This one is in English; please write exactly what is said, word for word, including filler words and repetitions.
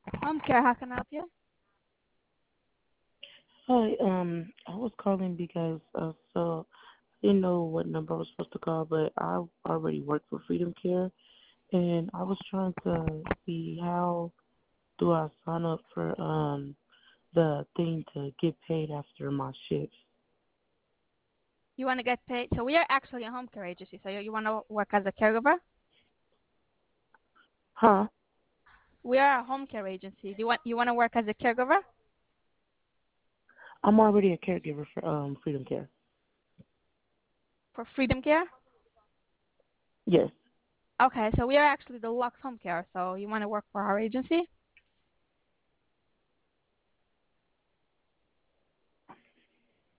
Home care, how can I help you? Hi, um, I was calling because uh, so I didn't know what number I was supposed to call, but I already work for Freedom Care, and I was trying to see how do I sign up for um the thing to get paid after my shifts. You want to get paid? So we are actually a home care agency. So you, you want to work as a caregiver? Huh? We are a home care agency. Do you want you want to work as a caregiver I'm already a caregiver for um Freedom Care. for Freedom Care? Yes. Okay, so we are actually the Lux Home Care. So you want to work for our agency?